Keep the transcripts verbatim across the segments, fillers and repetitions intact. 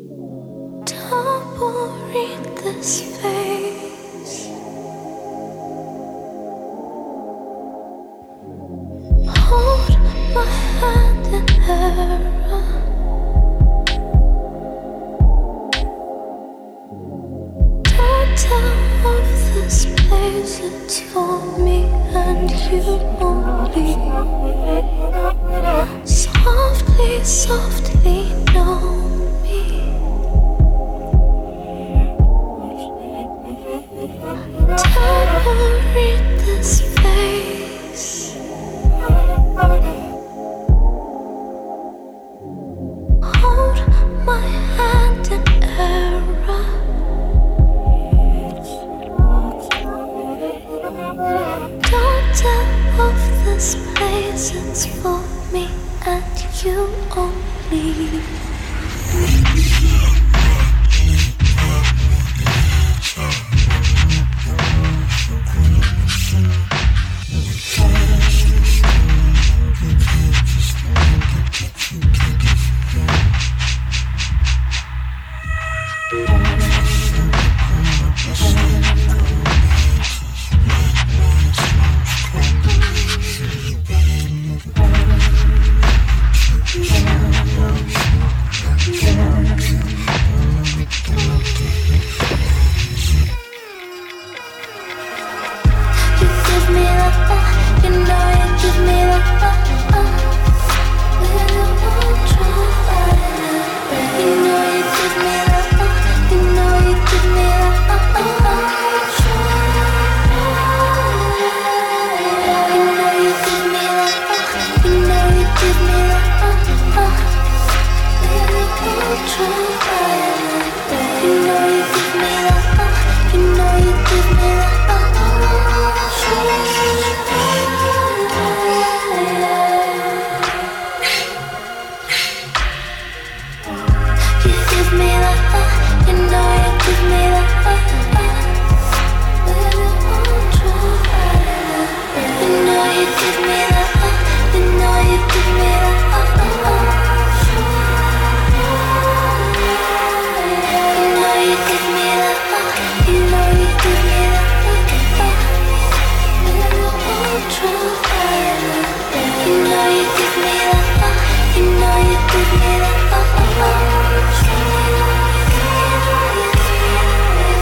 Double read this face. Hold my hand in error. Don't tell of this place, it's for me and you only. Softly, softly know me. Double read this face. Hold my hand in error. Don't tell of this place, it's for me and you only.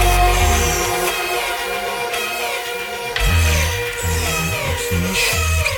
Finish.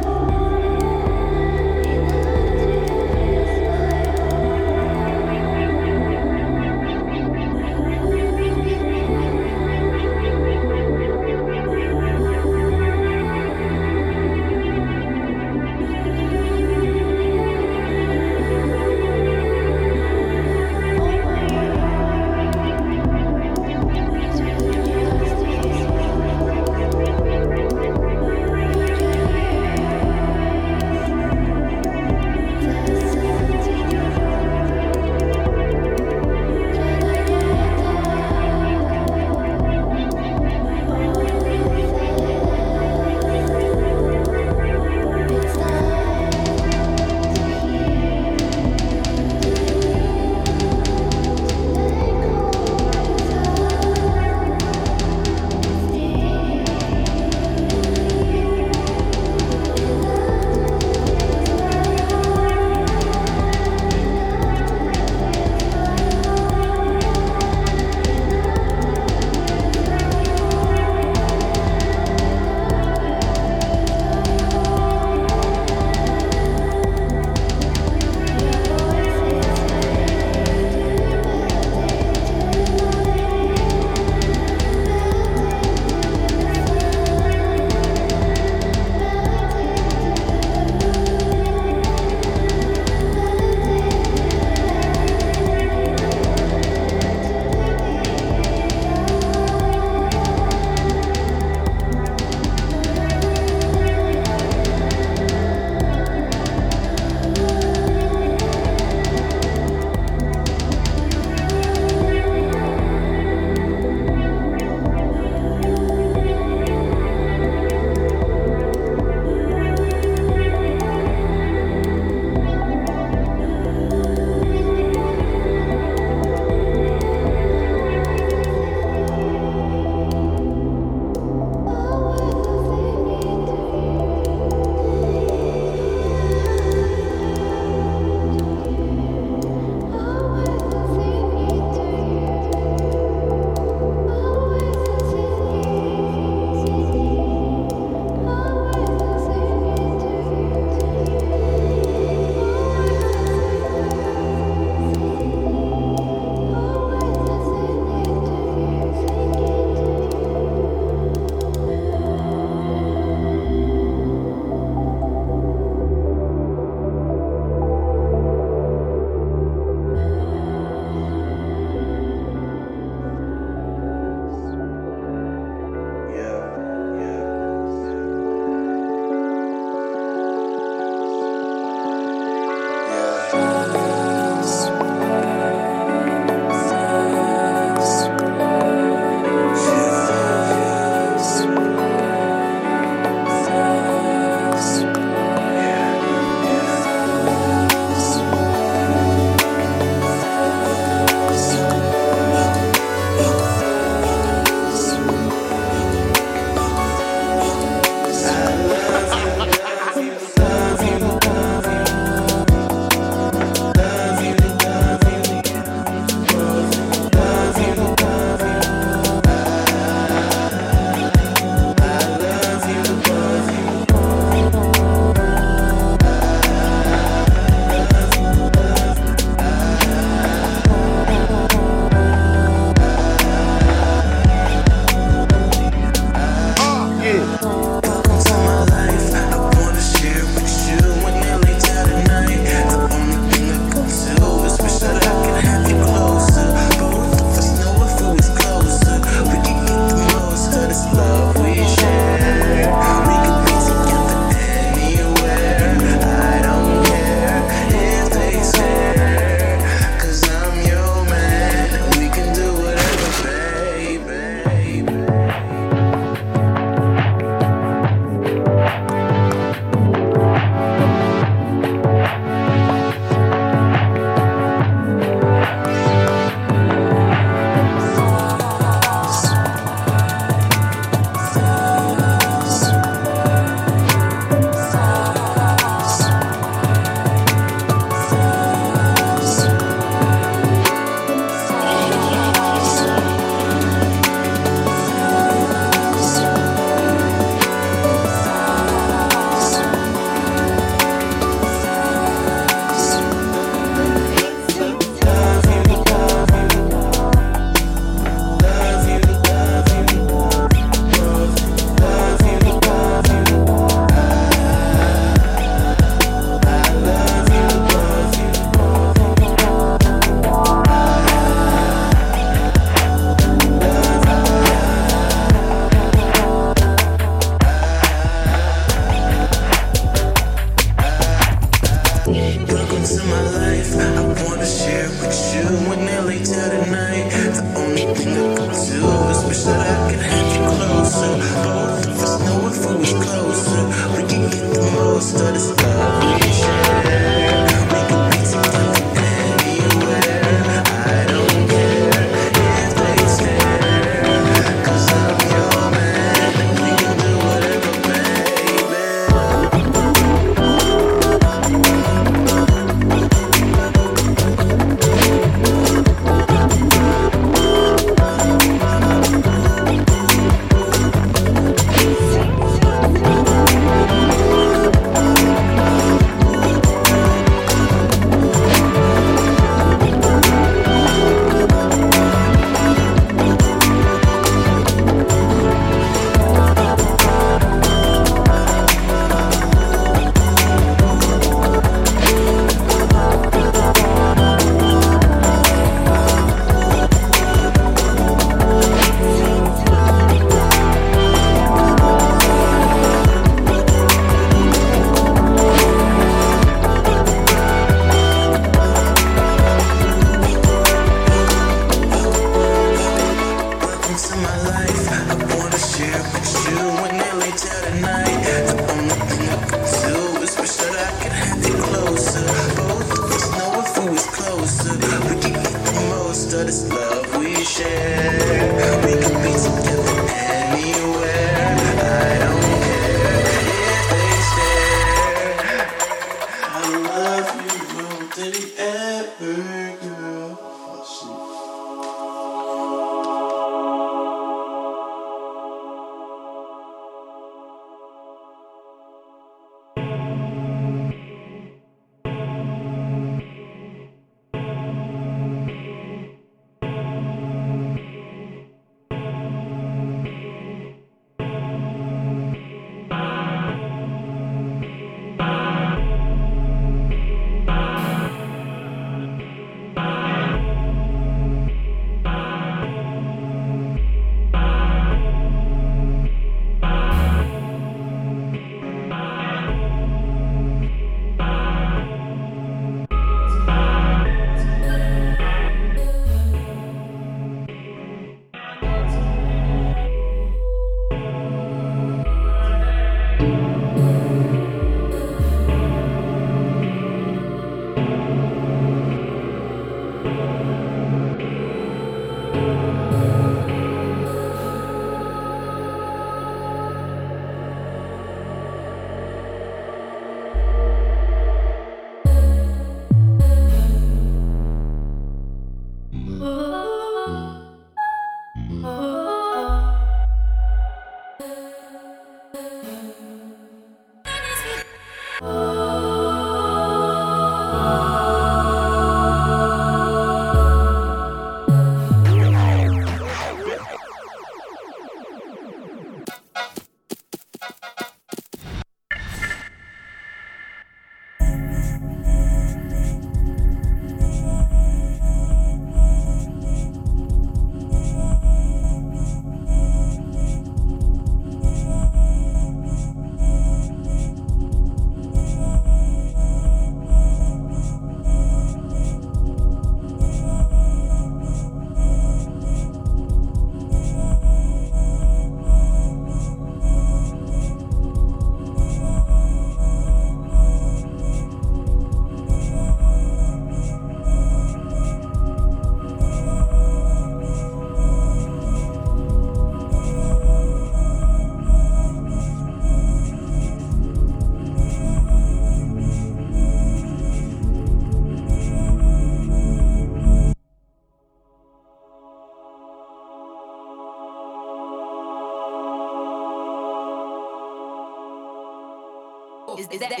Is, is that is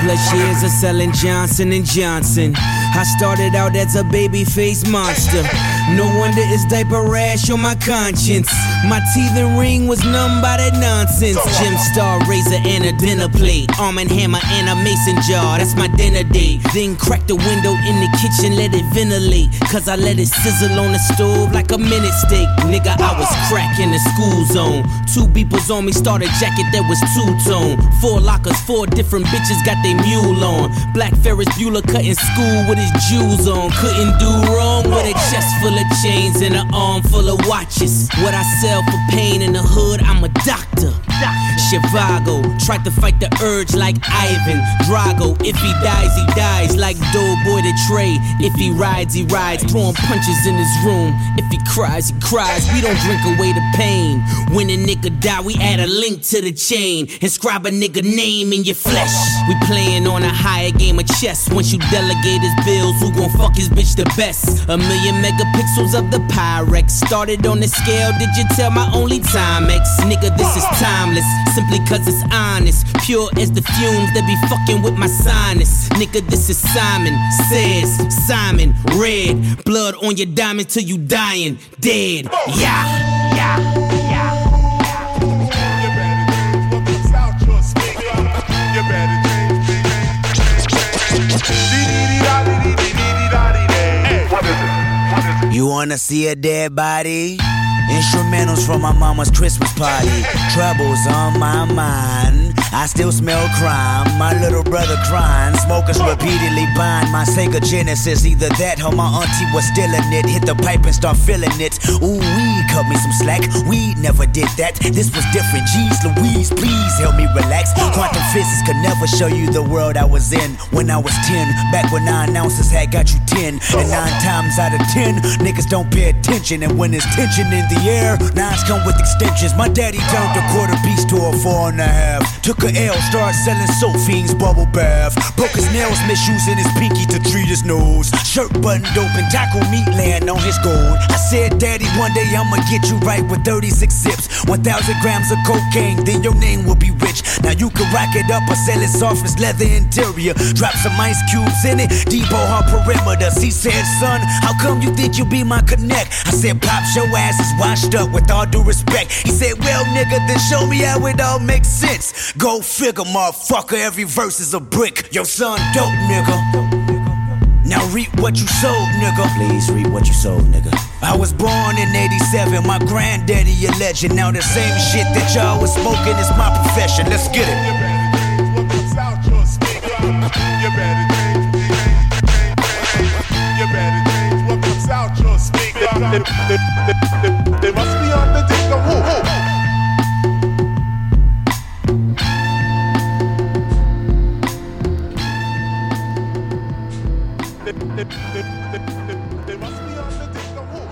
plus years of selling Johnson and Johnson. I started out as a baby-faced monster. No wonder it's diaper rash on my conscience. My teething ring was numb by that nonsense. Gym star, razor, and a dinner plate. Arm and hammer and a mason jar, that's my dinner date. Then crack the window in the kitchen, let it ventilate. Cause I let it sizzle on the stove like a minute steak. Nigga, I was cracking the school zone. Two beepers on me, started jacket that was two-tone. Four lockers, four different bitches got they mule on. Black Ferris Bueller cutting school with his jewels on. Couldn't do wrong with a chest full of chains and an arm full of watches. What I sell for pain in the hood, I'm a doctor. Chivago, tried to fight the urge like Ivan Drago. If he dies, he dies like Doughboy the Trey. If he rides, he rides, throwing punches in his room. If he cries, he cries. We don't drink away the pain. When a nigga die, we add a link to the chain. Inscribe a nigga name in your flesh. We playing on a higher game of chess. Once you delegate his bills, who gon' fuck his bitch the best? A million megapixels of the Pyrex. Started on the scale, did you tell my only Timex? Nigga, this is timeless, simply cause it's honest. Pure as the fumes that be fucking with my sinus. Nigga, this is Simon Says, Simon Red. Blood on your diamond till you dying dead. Yeah, yeah, yeah. You wanna see a dead body? Instrumentals from my mama's Christmas party. Troubles on my mind. I still smell crime. My little brother crying. Smokers repeatedly buying my Sega Genesis. Either that or my auntie was still in it. Hit the pipe and start feeling it. Ooh, weed cut me some slack. Weed never did that. This was different. Jeez Louise, please help me relax. Quantum physics could never show you the world I was in when I was ten. Back when nine ounces had got you ten. And nine times out of ten, niggas don't pay attention. And when there's tension in the air, nines come with extensions. My daddy turned a quarter piece to a four and a half. Took a L, started selling soap fiends, bubble bath. Broke his nails, misusing his pinky to treat his nose. Shirt buttoned open, taco meat laying on his gold. I said, Daddy, one day I'ma get you right with thirty-six zips, one thousand grams of cocaine, then your name will be rich. Now you can rock it up or sell it soft as leather interior. Drop some ice cubes in it, depot her perimeters. He said, son, how come you think you be my connect? I said, Pops, your ass is washed up with all due respect. He said, well, nigga, then show me how it all makes sense. Go figure, motherfucker, every verse is a brick. Your son dope, nigga. Now reap what you sowed, nigga. Please reap what you sowed, nigga. I was born in eighty-seven, my granddaddy a legend. Now the same shit that y'all was smoking is my profession. Let's get it. You better change what comes out your speaker. You better change, you better change what comes out your speaker. They, they, they, they, they must be on the dick of who? They, they, they, they, they must be on the dick of who?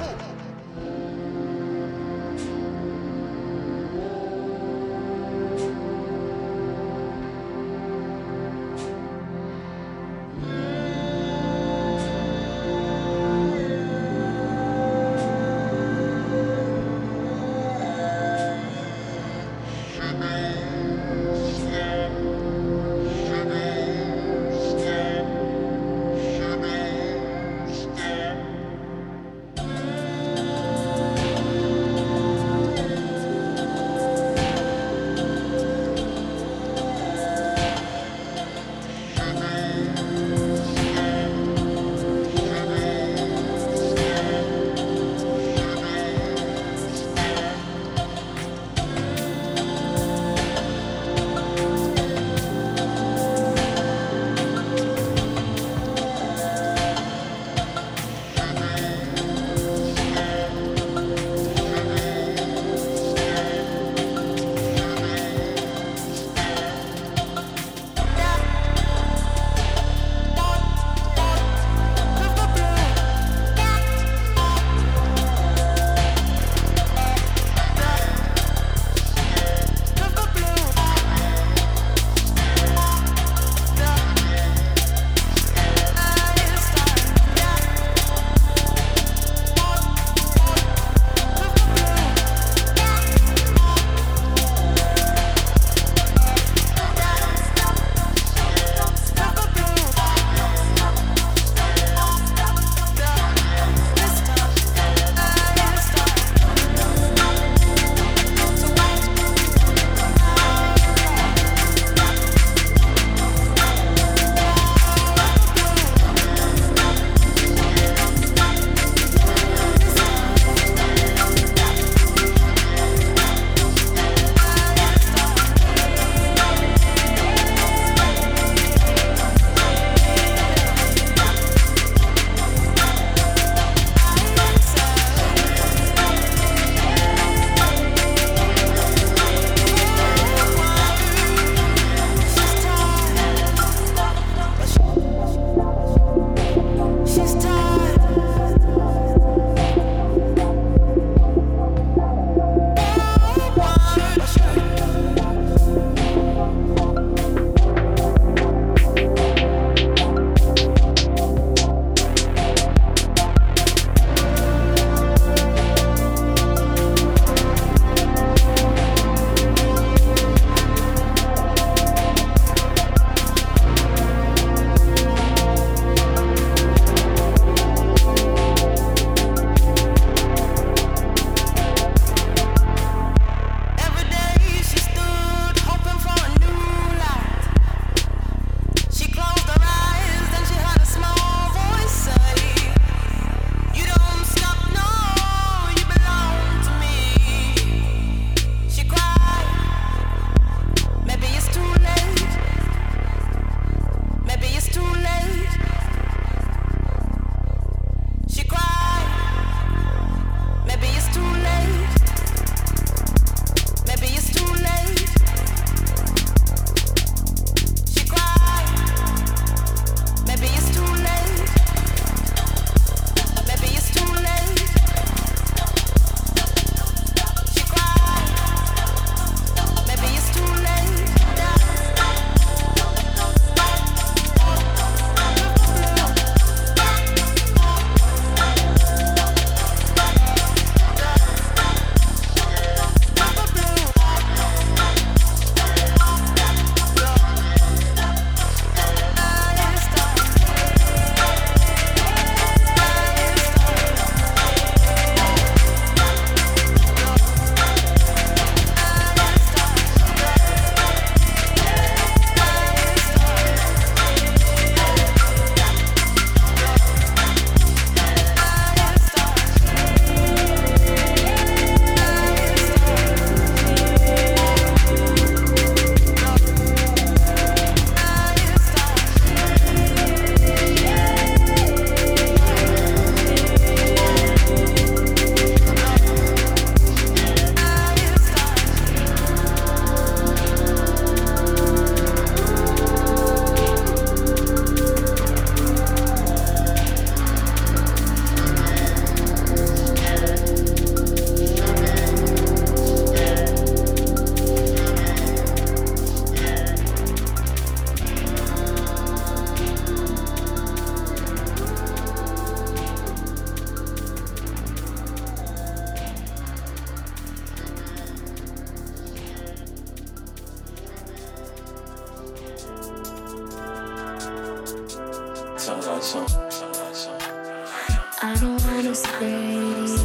I don't wanna stay.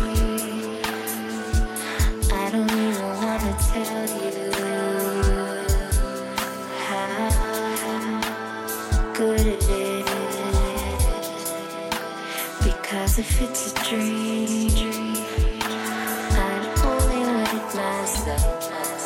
I don't even wanna tell you how good it is. Because if it's a dream, I'd only let myself.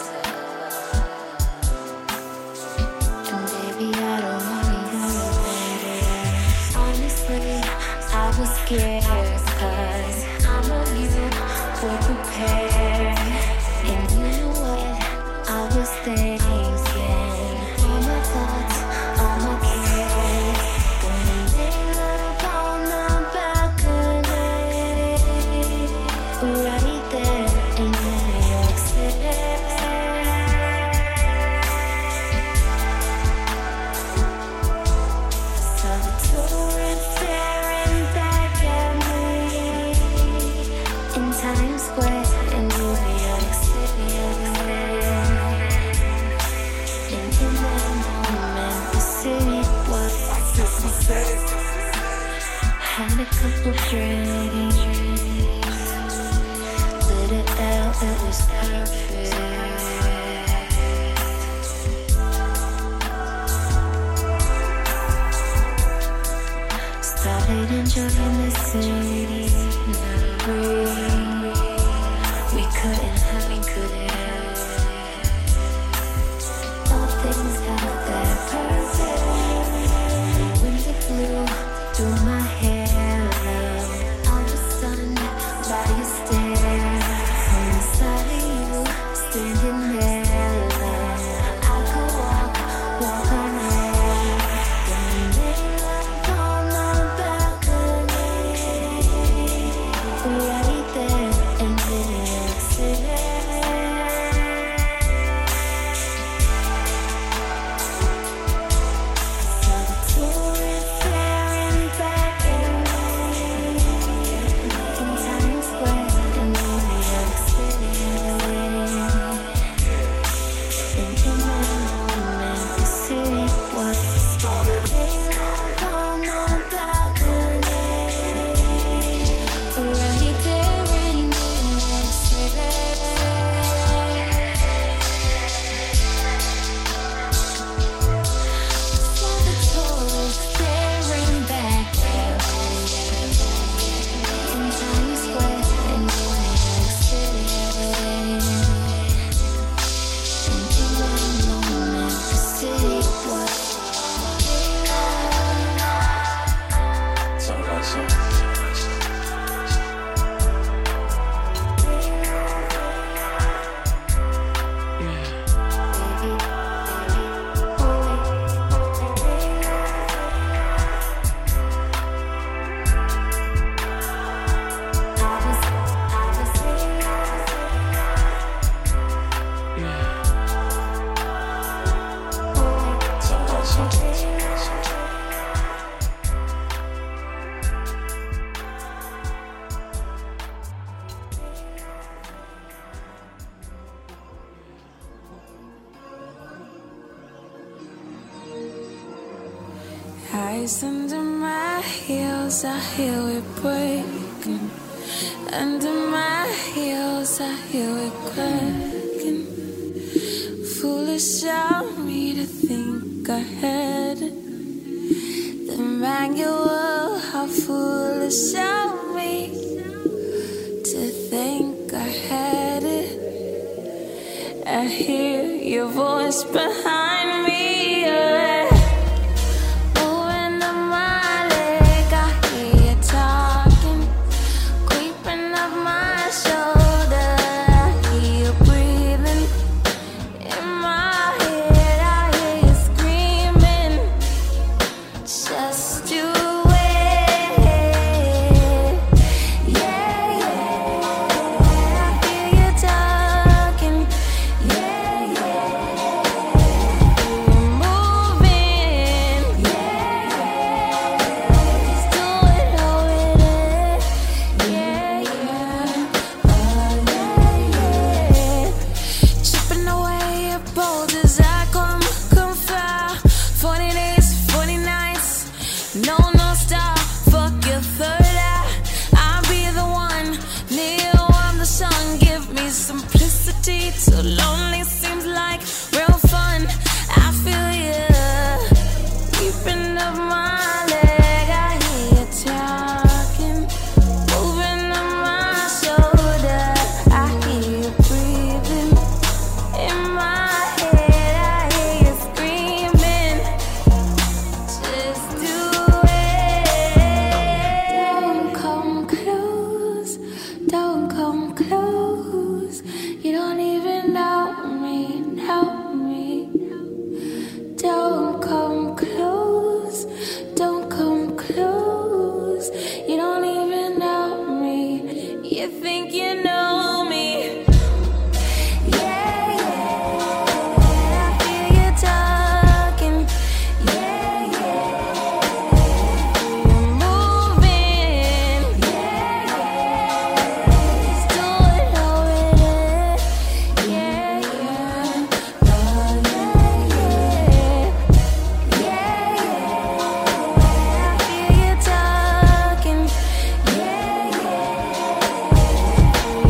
And baby, I don't wanna know it. Honestly, I was scared, cause I know you were prepared. And you know what I was thinking. All my thoughts, all my cares, gonna lay up on the balcony, right there in New York City. Saw the tourists staring back at me in Times Square in New York City. And in that moment, the city was had a couple drinks, lit it out, it was perfect. Started enjoying the city, not breathe. We couldn't hide, couldn't. All things out there perfect. Wind it blew through my hair. I was stunned by your stare. On the side of you, standing there. I could walk, walk on air. Then lay up on the balcony, right there in New York City. Saw the tourists staring back at me in Times Square in New York City. And in that moment, the city was laying up on the balcony, right there in New York City. Saw the tourists staring back at me in Times Square in New York City. And in that moment, the city was Eyes under my heels, I hear it breaking. Under my heels, I hear it cracking. Foolish of me to think I had the manual. How foolish of me to think I had it. I hear your voice behind me. Yeah. yeah, yeah. So lonely seems like real fun. I feel you creeping up my leg. I hear you talking, moving on my shoulder. I hear you breathing in my head. I hear you screaming. Just do it. Don't come close. Don't come close. You don't even know me, know me. Don't come close. Don't come close. You don't even know me. You think you know me. Yeah, yeah. I feel you talking. Yeah, yeah. You're moving. Yeah, yeah. Just do it already. Yeah, yeah. Oh, yeah, yeah. Yeah, yeah. I feel you talking. Yeah, yeah.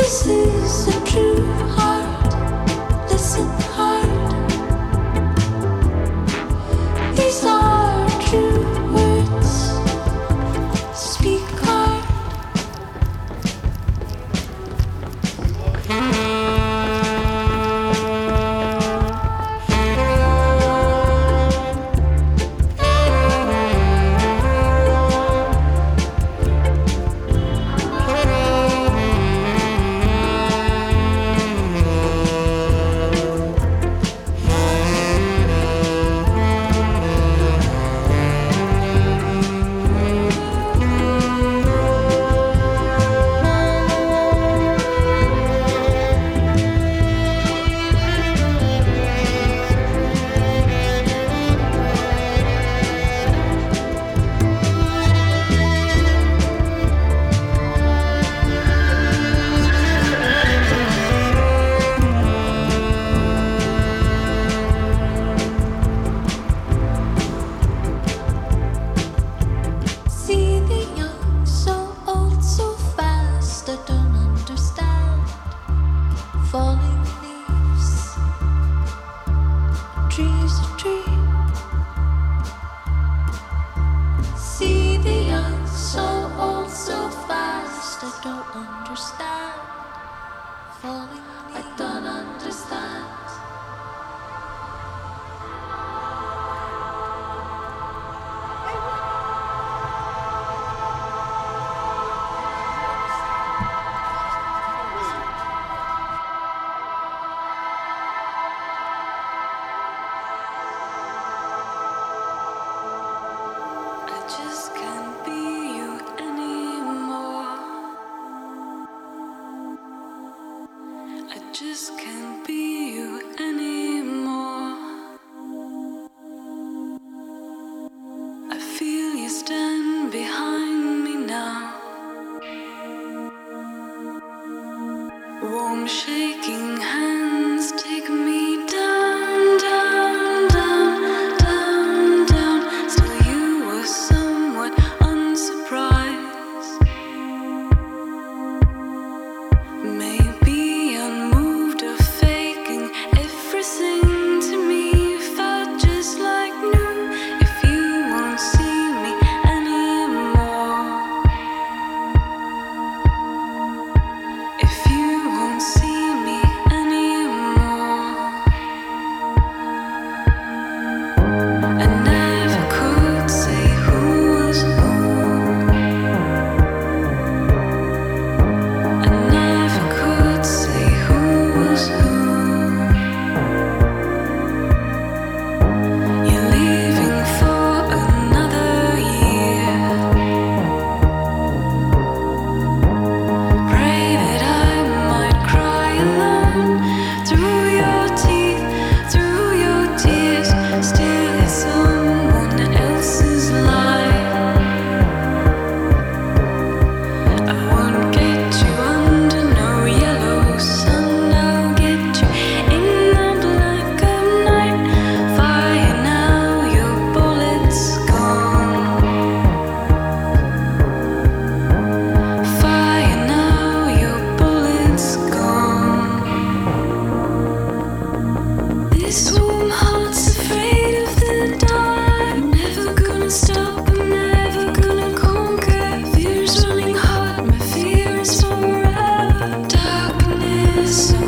Darkness.